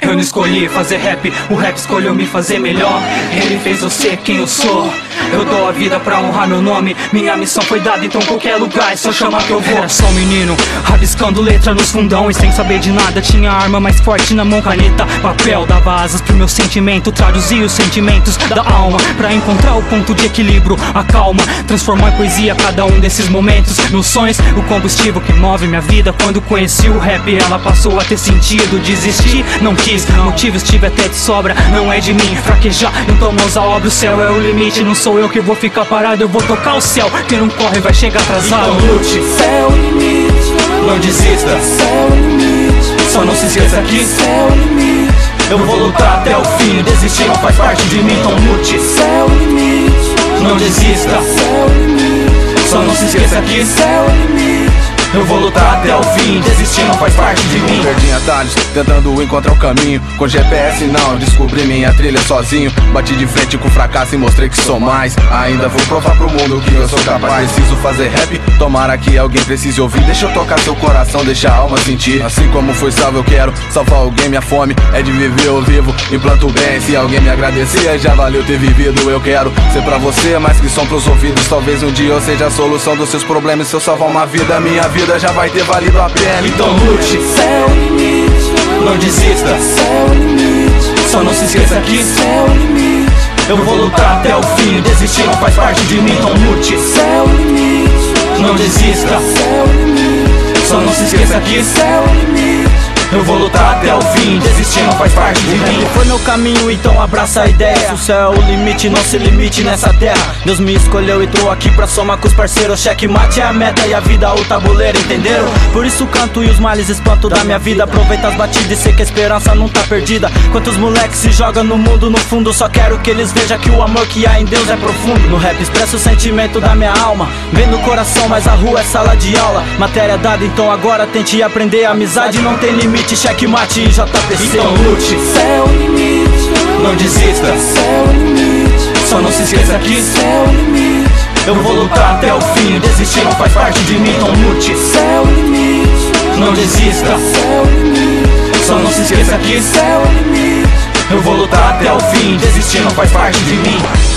Eu não escolhi fazer rap, o rap escolheu me fazer melhor. Ele fez eu ser quem eu sou. Eu dou a vida pra honrar meu nome. Minha missão foi dada, então qualquer lugar é só chamar que eu vou. Era só um menino, rabiscando letra nos fundão. E sem saber de nada, tinha a arma mais forte na mão, caneta, papel. Dava asas pro meu sentimento, traduzia os sentimentos da alma pra encontrar o ponto de equilíbrio, a calma. Transformar em poesia cada um desses momentos. Meus sonhos, o combustível que move minha vida. Quando conheci o rap, ela passou a ter sentido. Desistir, não quis, motivos tive até de sobra. Não é de mim fraquejar, então mãos à obra. O céu é o limite, não sou eu que vou ficar parado. Eu vou tocar o céu, quem não corre vai chegar atrasado. Então lute, céu limite. Não desista, céu limite. só não se esqueça que céu limite. eu vou lutar até o fim. Desistir não faz parte de mim, então lute. Céu limite. Não desista, céu limite. só não se esqueça que céu limite. eu vou lutar até o fim. Desistir não faz parte de mim. Perdi em atalhos, tentando encontrar o caminho. Com GPS não, descobri minha trilha sozinho. Bati de frente com o fracasso e mostrei que sou mais. Ainda vou provar pro mundo que eu sou capaz. Preciso fazer rap, tomara que alguém precise ouvir. Deixa eu tocar seu coração, deixa a alma sentir. Assim como foi salvo eu quero salvar alguém. Minha fome é de viver, eu vivo e planto bem. Se alguém me agradecer, já valeu ter vivido. Eu quero ser pra você mais que som pros ouvidos. Talvez um dia eu seja a solução dos seus problemas. Se eu salvar uma vida, minha vida já vai ter valido a pena. Então lute, céu limite. não desista, céu limite. só não se esqueça que céu limite. eu vou lutar até o fim. Desistir não faz parte de mim, então lute. Céu limite. Não desista, céu limite. só não se esqueça que céu limite. eu vou lutar até o fim. Desistir não faz parte de mim. Foi meu caminho, então abraça a ideia. O céu é o limite, não se limite nessa terra. Deus me escolheu e tô aqui pra somar com os parceiros. Checkmate é a meta e a vida o tabuleiro, entenderam? Por isso canto e os males espanto da minha vida. Aproveita as batidas e sei que a esperança não tá perdida. Quantos moleques se jogam no mundo, no fundo só quero que eles vejam que o amor que há em Deus é profundo. No rap expresso o sentimento da minha alma. Vem no coração, mas a rua é sala de aula. Matéria dada, então agora tente aprender. A amizade não tem limite. Checkmate e JPC. Então lute, céu limite. não desista, céu limite. só não se esqueça que céu limite. eu vou lutar até o fim. Desistir não faz parte de mim, então lute. Céu limite. Não desista, céu limite. só não se esqueça que céu limite. eu vou lutar até o fim. Desistir não faz parte de mim.